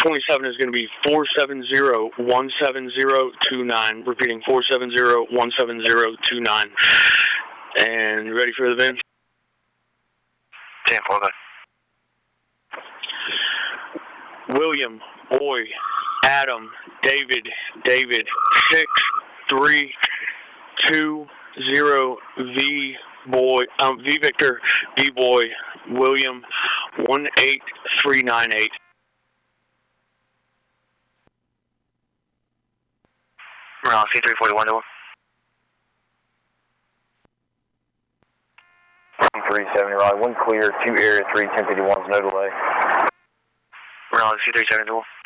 27 is going to be 470-17029. Repeating, 470-17029. And you ready for the VIN? 10-4, go ahead. William, Boy, Adam, David, 6320 V Boy, V Victor, B Boy, William, 18398. Morale, C341 door. 370, right. 1 clear, 2 area, 3, 1051's no delay. Morale, C370 door.